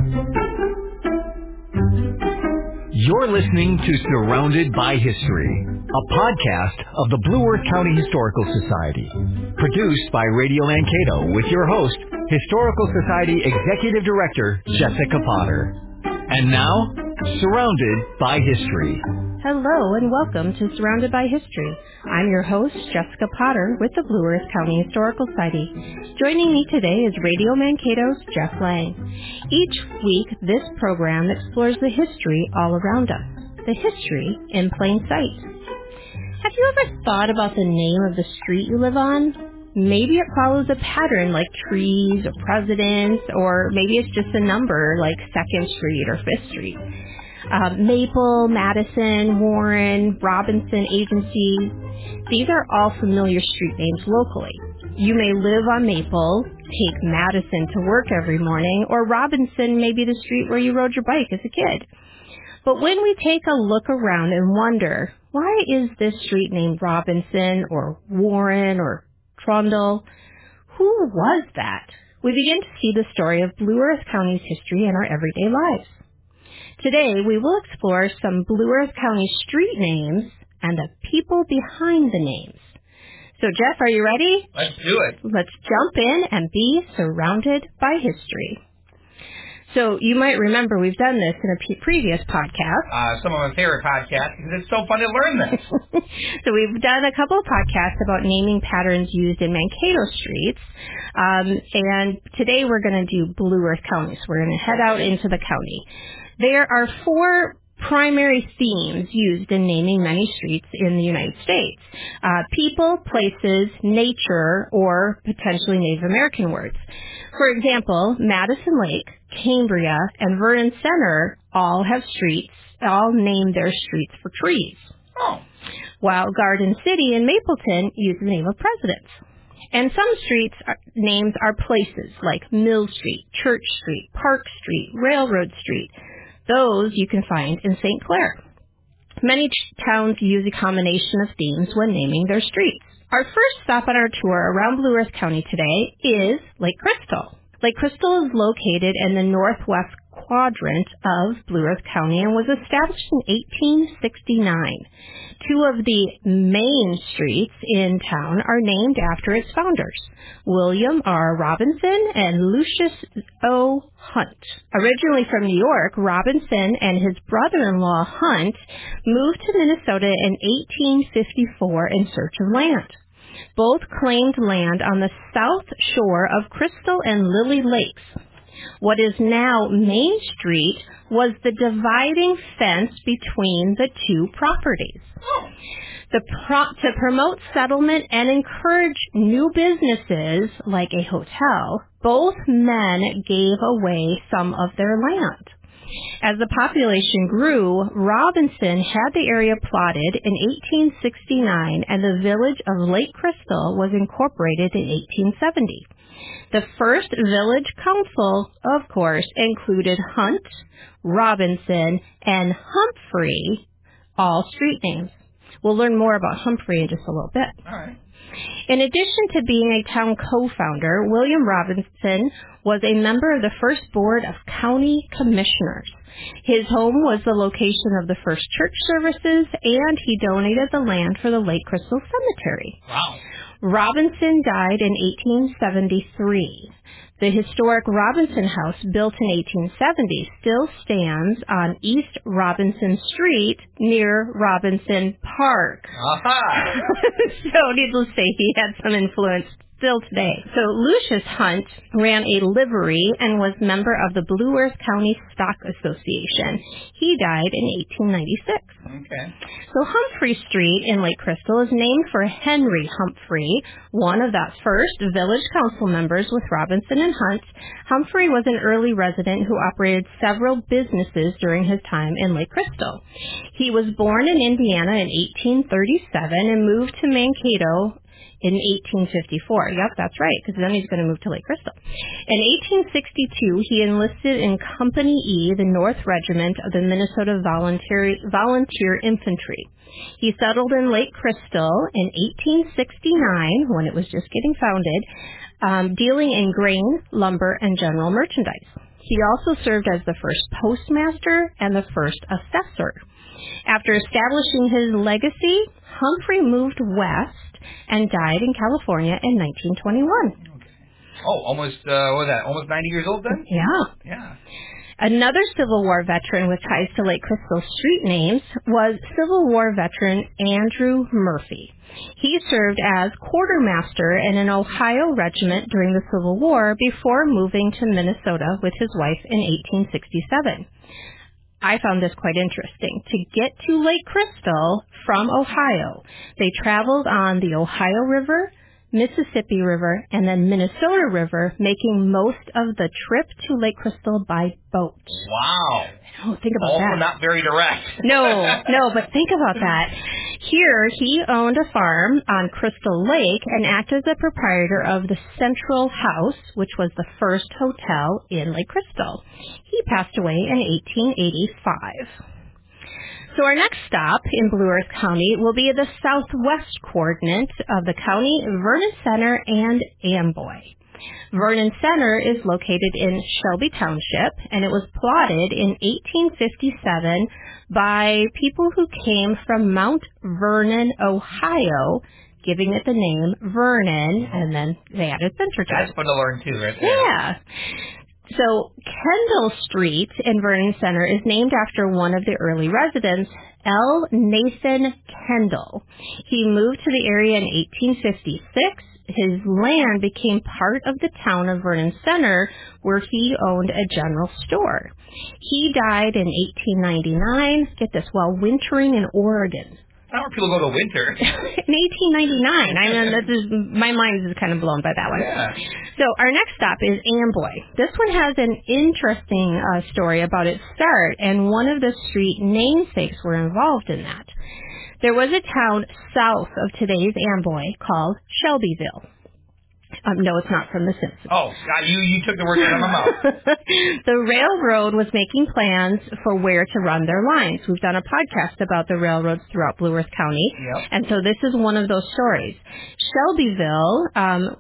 You're listening to Surrounded by History, a podcast of the Blue Earth County Historical Society, produced by Radio Mankato with your host, Historical Society Executive Director Jessica Potter. And now, Surrounded by History. Hello and welcome to Surrounded by History. I'm your host, Jessica Potter, with the Blue Earth County Historical Society. Joining me today is Radio Mankato's Jeff Lang. Each week, this program explores the history all around us, the history in plain sight. Have you ever thought about the name of the street you live on? Maybe it follows a pattern like trees or presidents, or maybe it's just a number like 2nd Street or 5th Street. Maple, Madison, Warren, Robinson agencies. These are all familiar street names locally. You may live on Maple, take Madison to work every morning, or Robinson may be the street where you rode your bike as a kid. But when we take a look around and wonder, why is this street named Robinson or Warren or Trundle? Who was that? We begin to see the story of Blue Earth County's history in our everyday lives. Today, we will explore some Blue Earth County street names and the people behind the names. So, Jeff, are you ready? Let's do it. Let's jump in and be surrounded by history. So, you might remember we've done this in a previous podcast. Some of my favorite podcasts, because it's so fun to learn this. So, we've done a couple of podcasts about naming patterns used in Mankato streets. And today we're going to do Blue Earth County. So, we're going to head out into the county. There are 4 primary themes used in naming many streets in the United States. People, places, nature, or potentially Native American words. For example, Madison Lake, Cambria, and Vernon Center all name their streets for trees. Oh. While Garden City and Mapleton use the name of presidents. And some streets names are places like Mill Street, Church Street, Park Street, Railroad Street. Those you can find in St. Clair. Many towns use a combination of themes when naming their streets. Our first stop on our tour around Blue Earth County today is Lake Crystal. Lake Crystal is located in the northwest quadrant of Blue Earth County and was established in 1869. 2 of the main streets in town are named after its founders, William R. Robinson and Lucius O. Hunt. Originally from New York, Robinson and his brother-in-law Hunt moved to Minnesota in 1854 in search of land. Both claimed land on the south shore of Crystal and Lily Lakes. What is now Main Street was the dividing fence between the 2 properties. To promote settlement and encourage new businesses like a hotel, both men gave away some of their land. As the population grew, Robinson had the area plotted in 1869 and the village of Lake Crystal was incorporated in 1870. The first village council, of course, included Hunt, Robinson, and Humphrey, all street names. We'll learn more about Humphrey in just a little bit. All right. In addition to being a town co-founder, William Robinson was a member of the first board of county commissioners. His home was the location of the first church services, and he donated the land for the Lake Crystal Cemetery. Wow. Robinson died in 1873. The historic Robinson House, built in 1870, still stands on East Robinson Street near Robinson Park. Aha! So, needless to say, he had some influence still today. So Lucius Hunt ran a livery and was member of the Blue Earth County Stock Association. He died in 1896. Okay. So Humphrey Street in Lake Crystal is named for Henry Humphrey, one of the first village council members with Robinson and Hunt. Humphrey was an early resident who operated several businesses during his time in Lake Crystal. He was born in Indiana in 1837 and moved to Mankato in 1854. Yep, that's right, because then he's going to move to Lake Crystal. In 1862, he enlisted in Company E, the North Regiment of the Minnesota Volunteer Infantry. He settled in Lake Crystal in 1869, when it was just getting founded, dealing in grain, lumber, and general merchandise. He also served as the first postmaster and the first assessor. After establishing his legacy, Humphrey moved west and died in California in 1921. Oh, almost, what was that, almost 90 years old then? Yeah. Another Civil War veteran with ties to Lake Crystal street names was Civil War veteran Andrew Murphy. He served as quartermaster in an Ohio regiment during the Civil War before moving to Minnesota with his wife in 1867. I found this quite interesting. To get to Lake Crystal from Ohio, they traveled on the Ohio River, Mississippi River, and then Minnesota River, making most of the trip to Lake Crystal by boat. Wow. Oh, think about also that. Not very direct. No, but think about that. Here, he owned a farm on Crystal Lake and acted as the proprietor of the Central House, which was the first hotel in Lake Crystal. He passed away in 1885. So our next stop in Blue Earth County will be the southwest coordinate of the county, Vernon Center and Amboy. Vernon Center is located in Shelby Township, and it was plotted in 1857 by people who came from Mount Vernon, Ohio, giving it the name Vernon, and then they added center to it. That's fun to learn too, right there. Yeah. So Kendall Street in Vernon Center is named after one of the early residents, L. Nathan Kendall. He moved to the area in 1856. His land became part of the town of Vernon Center, where he owned a general store. He died in 1899, get this, while wintering in Oregon. Not where people go to winter. In 1899. I mean, my mind is kind of blown by that one. Yeah. So our next stop is Amboy. This one has an interesting story about its start, and one of the street namesakes were involved in that. There was a town south of today's Amboy called Shelbyville. No, it's not from The Simpsons. Oh, you took the words out of my mouth. The railroad was making plans for where to run their lines. We've done a podcast about the railroads throughout Blue Earth County, and so this is one of those stories. Shelbyville,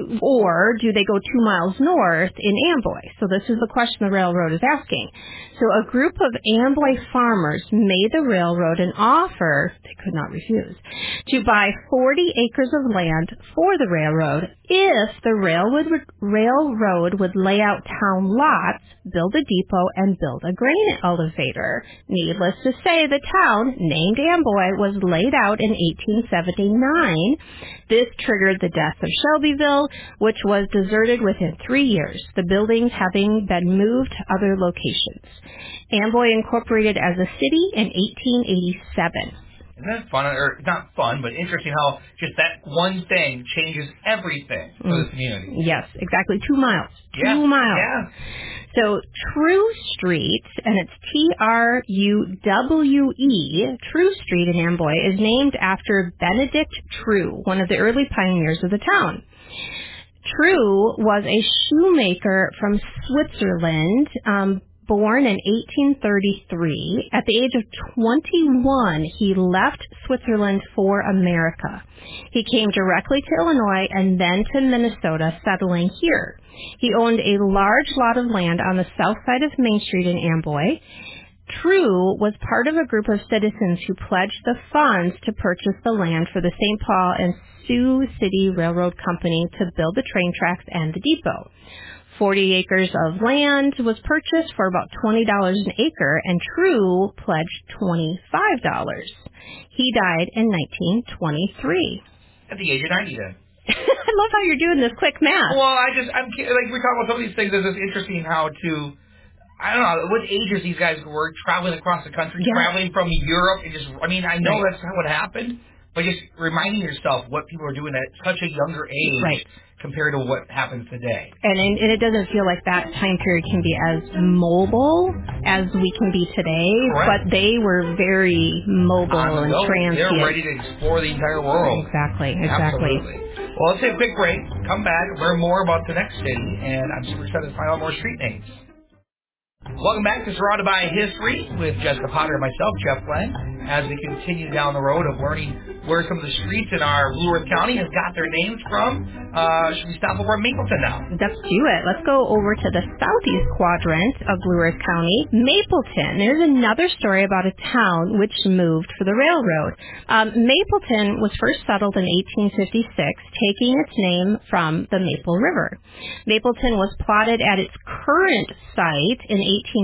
or do they go 2 miles north in Amboy? So this is the question the railroad is asking. So a group of Amboy farmers made the railroad an offer, they could not refuse, to buy 40 acres of land for the railroad if the railroad would lay out town lots, build a depot, and build a grain elevator. Needless to say, the town, named Amboy, was laid out in 1879. This triggered the death of Shelbyville, which was deserted within 3 years, the buildings having been moved to other locations. Amboy incorporated as a city in 1887. Isn't that fun? Or not fun, but interesting how just that one thing changes everything for the community. Yes, exactly. 2 miles. Yeah. 2 miles. Yeah. So True Street, and it's Truwe, True Street in Amboy, is named after Benedict True, one of the early pioneers of the town. True was a shoemaker from Switzerland, born in 1833. At the age of 21, he left Switzerland for America. He came directly to Illinois and then to Minnesota, settling here. He owned a large lot of land on the south side of Main Street in Amboy. True was part of a group of citizens who pledged the funds to purchase the land for the St. Paul and Sioux City Railroad Company to build the train tracks and the depot. 40 acres of land was purchased for about $20 an acre, and True pledged $25. He died in 1923. At the age of 90 then. I love how you're doing this quick math. Well, like we talk about some of these things. It's interesting how I don't know what ages these guys were traveling across the country, traveling from Europe, and I know that's not what happened, but just reminding yourself what people are doing at such a younger age compared to what happens today. And it doesn't feel like that time period can be as mobile as we can be today, Correct. But they were very mobile and transient. They're ready to explore the entire world. Exactly. Absolutely. Well, let's take a quick break, come back, learn more about the next city, and I'm super excited to find out more street names. Welcome back to Surrounded by History with Jessica Potter and myself, Jeff Glenn. as we continue down the road of learning where some of the streets in our Blue Earth County have got their names from. Should we stop over at Mapleton now? Let's do it. Let's go over to the southeast quadrant of Blue Earth County, Mapleton. There's another story about a town which moved for the railroad. Mapleton was first settled in 1856, taking its name from the Maple River. Mapleton was plotted at its current site in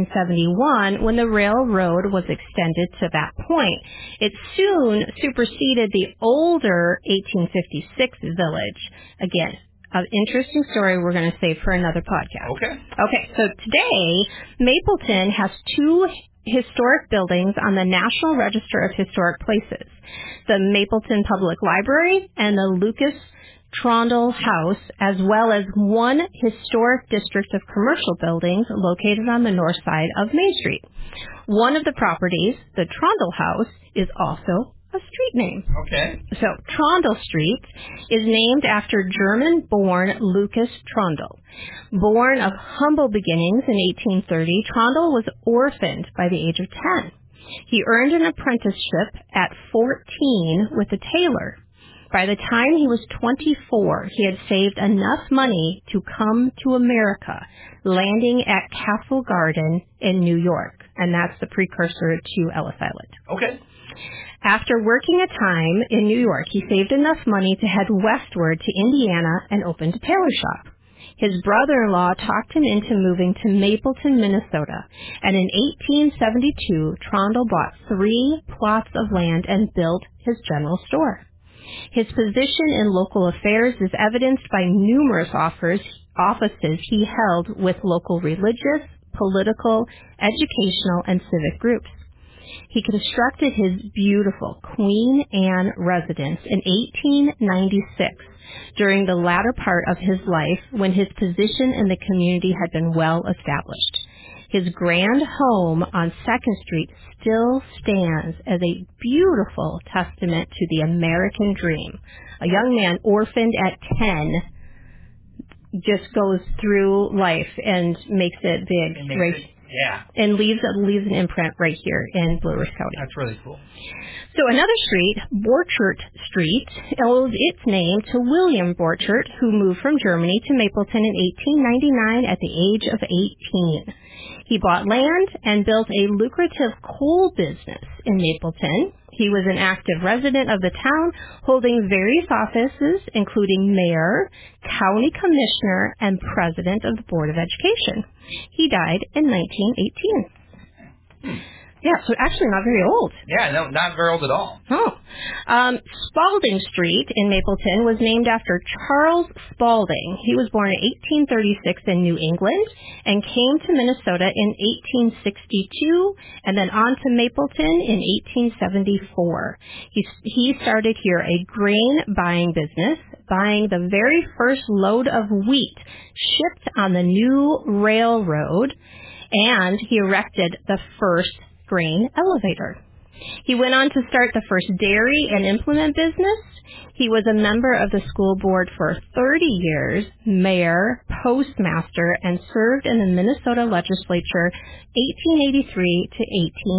1871 when the railroad was extended to that point. It soon superseded the older 1856 village. Again, an interesting story we're going to save for another podcast. Okay, so today, Mapleton has 2 historic buildings on the National Register of Historic Places. The Mapleton Public Library and the Lucas Trondle House, as well as one historic district of commercial buildings located on the north side of Main Street. One of the properties, the Trondle House, is also a street name. Okay. So Trondle Street is named after German-born Lucas Trondle. Born of humble beginnings in 1830, Trondle was orphaned by the age of 10. He earned an apprenticeship at 14 with a tailor. By the time he was 24, he had saved enough money to come to America, landing at Castle Garden in New York. And that's the precursor to Ellis Island. Okay. After working a time in New York, he saved enough money to head westward to Indiana and opened a tailor shop. His brother-in-law talked him into moving to Mapleton, Minnesota, and in 1872, Trondle bought 3 plots of land and built his general store. His position in local affairs is evidenced by numerous offices he held with local religious, political, educational, and civic groups. He constructed his beautiful Queen Anne residence in 1896 during the latter part of his life when his position in the community had been well established. His grand home on 2nd Street still stands as a beautiful testament to the American dream. A young man orphaned at 10 just goes through life and makes it big. And leaves an imprint right here in Blue Earth County. That's really cool. So another street, Borchert Street, owes its name to William Borchert, who moved from Germany to Mapleton in 1899 at the age of 18. He bought land and built a lucrative coal business in Mapleton. He was an active resident of the town, holding various offices, including mayor, county commissioner, and president of the Board of Education. He died in 1918. Yeah, so actually not very old. Yeah, no, not very old at all. Spalding Street in Mapleton was named after Charles Spalding. He was born in 1836 in New England and came to Minnesota in 1862 and then on to Mapleton in 1874. He started here a grain buying business, buying the very first load of wheat shipped on the new railroad, and he erected the first grain elevator. He went on to start the first dairy and implement business. He was a member of the school board for 30 years, mayor, postmaster, and served in the Minnesota legislature 1883 to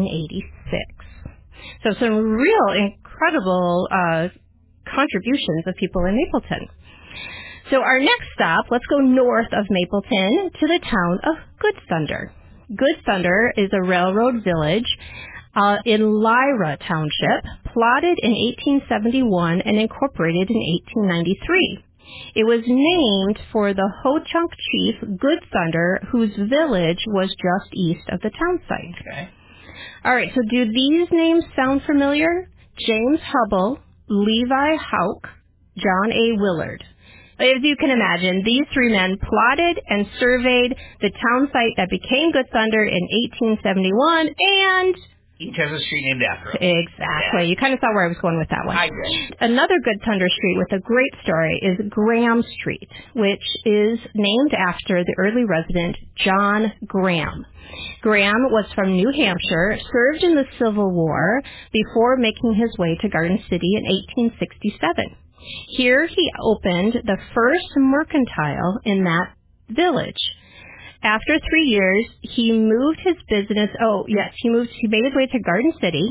1886. So some real incredible contributions of people in Mapleton. So our next stop, let's go north of Mapleton to the town of Good Thunder. Good Thunder is a railroad village in Lyra Township, plotted in 1871 and incorporated in 1893. It was named for the Ho-Chunk chief Good Thunder, whose village was just east of the town site. Okay. All right, so do these names sound familiar? James Hubble, Levi Houck, John A. Willard. As you can imagine, these 3 men plotted and surveyed the town site that became Good Thunder in 1871, and each has a street named after him. Exactly. Yeah. You kind of saw where I was going with that one. I did. Another Good Thunder Street with a great story is Graham Street, which is named after the early resident John Graham. Graham was from New Hampshire, served in the Civil War before making his way to Garden City in 1867. Here he opened the first mercantile in that village. After 3 years, he moved his business. He made his way to Garden City.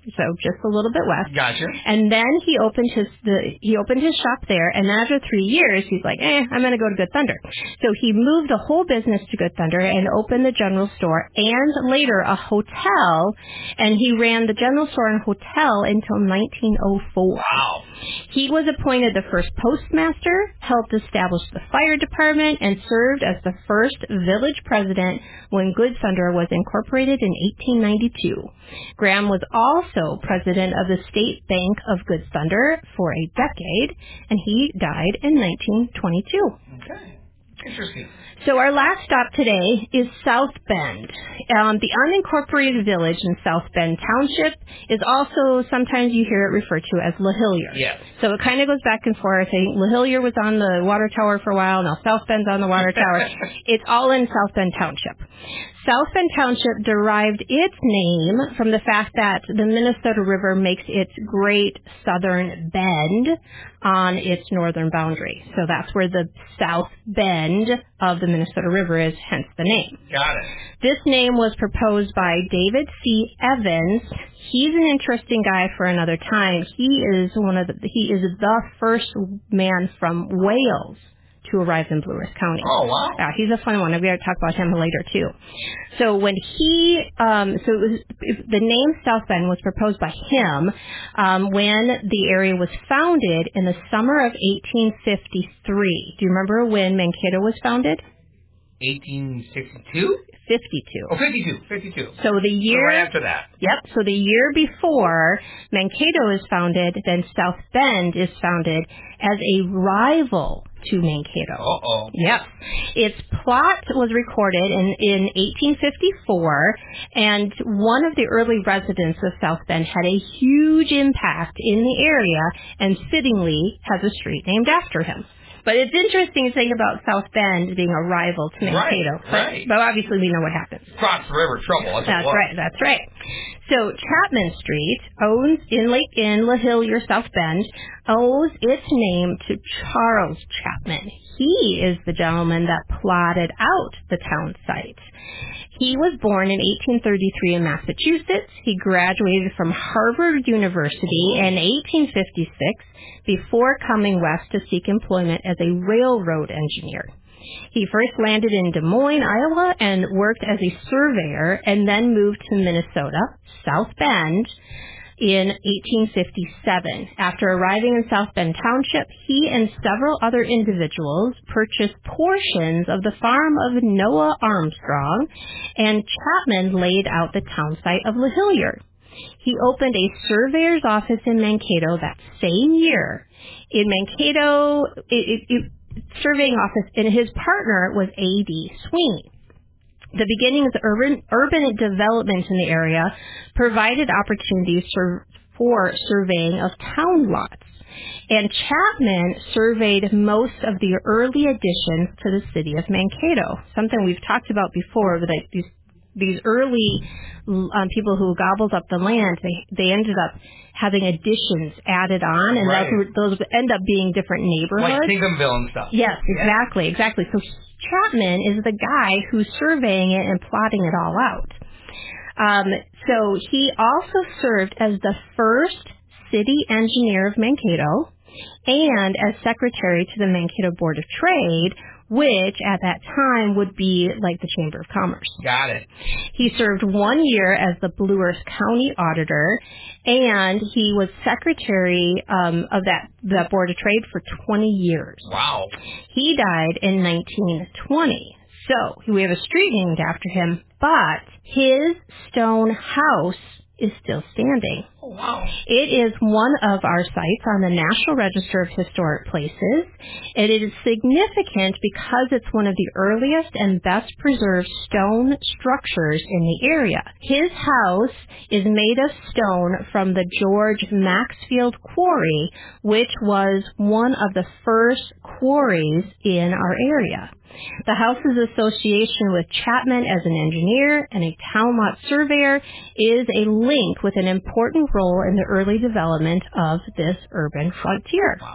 so just a little bit west. Gotcha. And then he opened his shop there, and then after 3 years, he's like, I'm going to go to Good Thunder. So he moved the whole business to Good Thunder and opened the general store and later a hotel, and he ran the general store and hotel until 1904. Wow. He was appointed the first postmaster, helped establish the fire department, and served as the first village president when Good Thunder was incorporated in 1892. Graham was also president of the State Bank of Good Thunder for a decade, and he died in 1922. Okay. Interesting. So our last stop today is South Bend. The unincorporated village in South Bend Township is also, sometimes you hear it referred to as LaHillier. Yes. So it kind of goes back and forth. I think LaHillier was on the water tower for a while. Now South Bend's on the water tower. It's all in South Bend Township. South Bend Township derived its name from the fact that the Minnesota River makes its great southern bend on its northern boundary. So that's where the South Bend of the Minnesota River is, hence the name. Got it. This name was proposed by David C. Evans. He's an interesting guy for another time. He is the first man from Wales to arrive in Blue Earth County. Oh, wow. Yeah, he's a fun one. I'm going to talk about him later, too. So when the name South Bend was proposed by him when the area was founded in the summer of 1853. Do you remember when Mankato was founded? 1862? 52. Oh, 52. So the year... So right after that. Yep. So the year before Mankato is founded, then South Bend is founded as a rival to Mankato. Uh-oh. Yep. Its plot was recorded in 1854, and one of the early residents of South Bend had a huge impact in the area and fittingly has a street named after him. But it's interesting to think about South Bend being a rival to Mankato. Right. But obviously we know what happens. Cross the river, trouble. That's right. So Chapman Street owns in LaHillier, South Bend, owes its name to Charles Chapman. He is the gentleman that plotted out the town site. He was born in 1833 in Massachusetts. He graduated from Harvard University in 1856 before coming west to seek employment as a railroad engineer. He first landed in Des Moines, Iowa, and worked as a surveyor, and then moved to Minnesota, South Bend, in 1857. After arriving in South Bend Township, he and several other individuals purchased portions of the farm of Noah Armstrong, and Chapman laid out the town site of LaHillier. He opened a surveyor's office in Mankato that same year. In Mankato, surveying office, and his partner was A.D. Sweeney. The beginnings of urban development in the area provided opportunities for surveying of town lots. And Chapman surveyed most of the early additions to the city of Mankato, something we've talked about before, that these early people who gobbled up the land, they ended up having additions added on, and those end up being different neighborhoods. Like Tinghamville and stuff. Yes, exactly. So Chapman is the guy who's surveying it and plotting it all out. So he also served as the first city engineer of Mankato and as secretary to the Mankato Board of Trade, which at that time would be like the Chamber of Commerce. Got it. He served 1 year as the Blue Earth County auditor, and he was secretary of that Board of Trade for 20 years. Wow. He died in 1920. So we have a street named after him, but his stone house is still standing. Oh, wow. It is one of our sites on the National Register of Historic Places, and it is significant because it's one of the earliest and best preserved stone structures in the area. His house is made of stone from the George Maxfield Quarry, which was one of the first quarries in our area. The house's association with Chapman as an engineer and a town lot surveyor is a link with an important role in the early development of this urban frontier. Wow.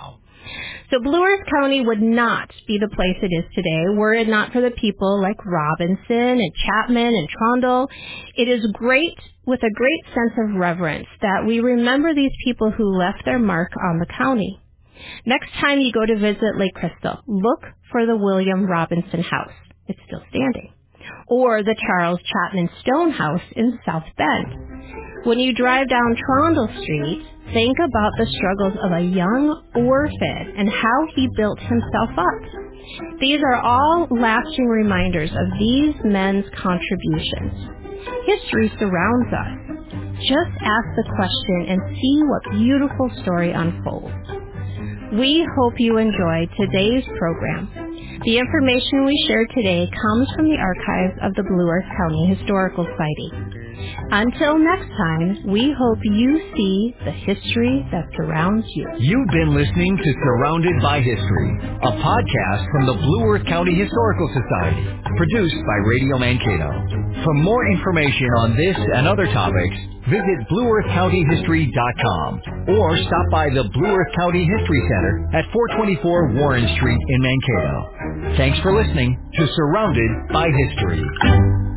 So Blue Earth County would not be the place it is today were it not for the people like Robinson and Chapman and Trondle. It is great, with a great sense of reverence, that we remember these people who left their mark on the county. Next time you go to visit Lake Crystal, look for the William Robinson House. It's still standing. Or the Charles Chapman Stone House in South Bend. When you drive down Trondle Street, think about the struggles of a young orphan and how he built himself up. These are all lasting reminders of these men's contributions. History surrounds us. Just ask the question and see what beautiful story unfolds. We hope you enjoyed today's program. The information we shared today comes from the archives of the Blue Earth County Historical Society. Until next time, we hope you see the history that surrounds you. You've been listening to Surrounded by History, a podcast from the Blue Earth County Historical Society, produced by Radio Mankato. For more information on this and other topics, visit BlueEarthCountyHistory.com or stop by the Blue Earth County History Center at 424 Warren Street in Mankato. Thanks for listening to Surrounded by History.